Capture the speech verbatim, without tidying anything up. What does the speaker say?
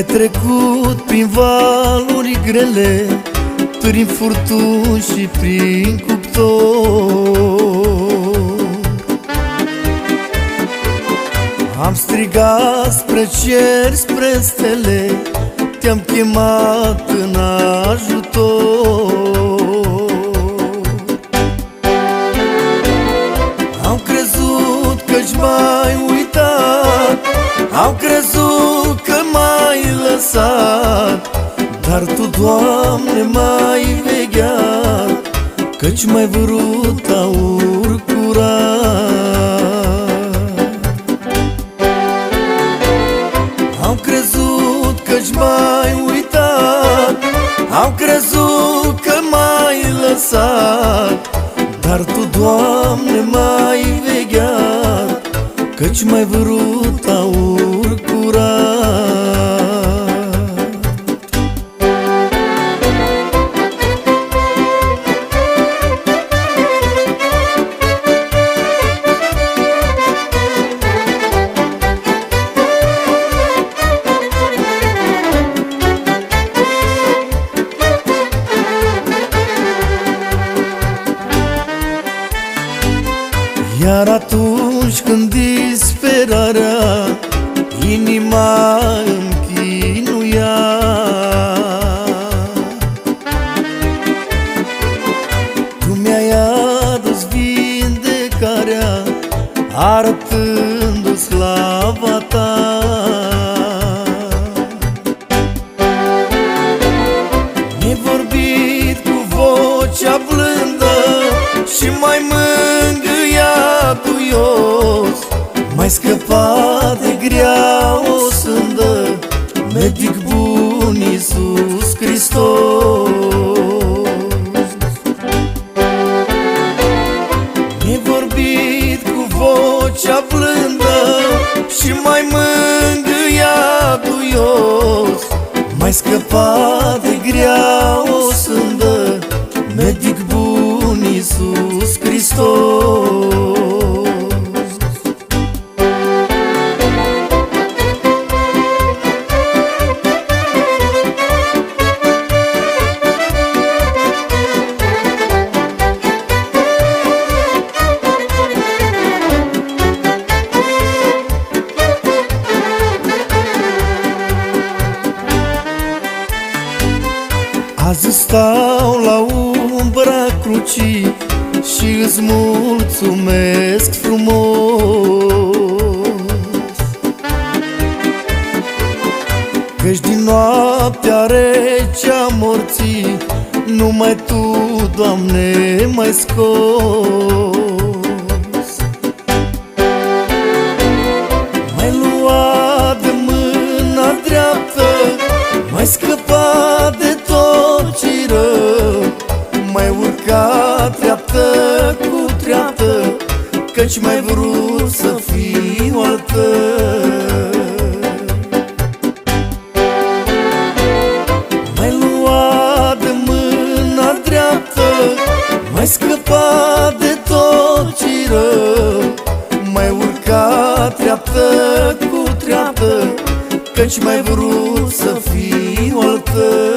Mai trecut prin valuri grele, prin furtuni și prin cuptor. Am strigat spre cer, spre stele, te-am chemat în ajutor. Am crezut că-ți m-ai uitat, am crezut că m-ai lăsat, dar Tu, Doamne, m-ai vegheat, căci m-ai vrut aur curat. Am crezut că-ți m-ai uitat, am crezut că m-ai lăsat, dar Tu, Doamne, m-ai vegheat, căci m-ai vrut aur curat. Iar atunci când disperarea inima îmi chinuia, Tu mi-ai adus vindecarea, arătându-ți slava Ta. Mi-ai vorbit cu vocea blândă și mai mângâiat-uios, m-ai scăpat de grea o sândă, medic bun Iisus Hristos. Mi-ai vorbit cu vocea blândă și mai mângâiat-uios, m-ai scăpat de grea o sândă, medic bun Iisus Hristos. Azi stau la umbra crucii și îți mulțumesc frumos, căci din noaptea rece a morții numai Tu, Doamne, m-ai scos. M-ai luat de mâna dreaptă, m-ai scăpat de tot ce-i rău, m-ai urcat treaptă cu treaptă, căci m-ai vrut să fiu al Tău. M-ai luat de mâna dreaptă, m-ai scăpat de tot ce-i rău, m-ai urcat treaptă cu treaptă, căci m-ai vrut să fiu al Tău.